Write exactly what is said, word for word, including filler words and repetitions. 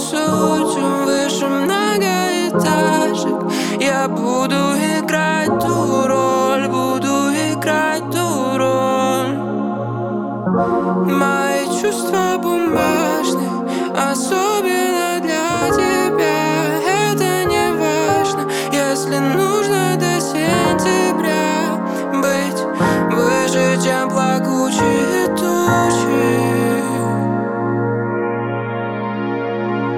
несу, чем выше многоэтажек. Я буду играть ту роль, буду играть ту роль. Мои чувства бумажны, особенно